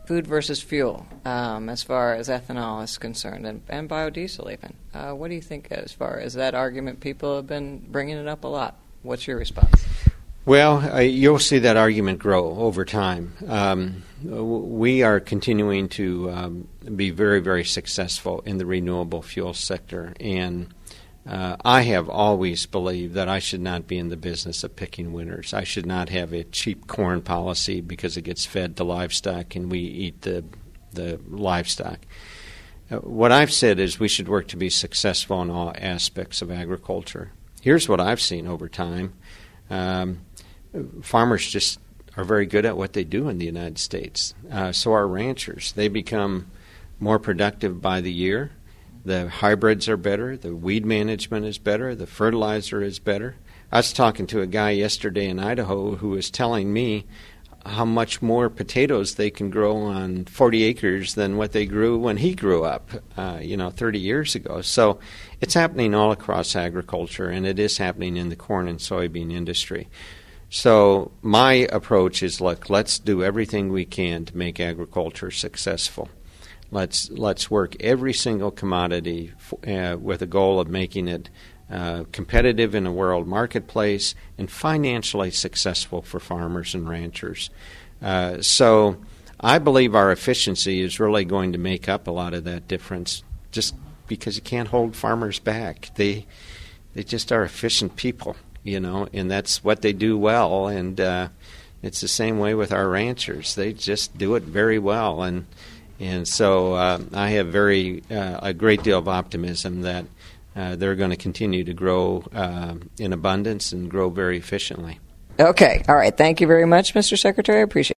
food versus fuel as far as ethanol is concerned, and biodiesel even. What do you think as far as that argument? People have been bringing it up a lot. What's your response? Well, you'll see that argument grow over time. We are continuing to be very, very successful in the renewable fuel sector, and I have always believed that I should not be in the business of picking winners. I should not have a cheap corn policy because it gets fed to livestock and we eat the livestock. What I've said is we should work to be successful in all aspects of agriculture. Here's what I've seen over time. Farmers just are very good at what they do in the United States. So are ranchers. They become more productive by the year. The hybrids are better. The weed management is better. The fertilizer is better. I was talking to a guy yesterday in Idaho who was telling me how much more potatoes they can grow on 40 acres than what they grew when he grew up, 30 years ago. So it's happening all across agriculture, and it is happening in the corn and soybean industry. So my approach is, look, let's do everything we can to make agriculture successful. Let's work every single commodity with a goal of making it competitive in a world marketplace and financially successful for farmers and ranchers. So I believe our efficiency is really going to make up a lot of that difference, just because you can't hold farmers back. They just are efficient people, and that's what they do well. And it's the same way with our ranchers. They just do it very well. And so I have a great deal of optimism that they're going to continue to grow in abundance and grow very efficiently. Okay. All right. Thank you very much, Mr. Secretary. I appreciate it.